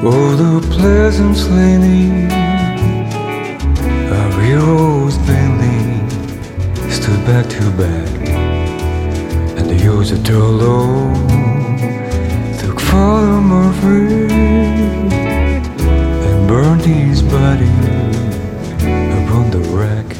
Oh, the pleasant sleighing our heroes bending stood back to back, and the user Turlo took Father Murphy and burned his body upon the rack.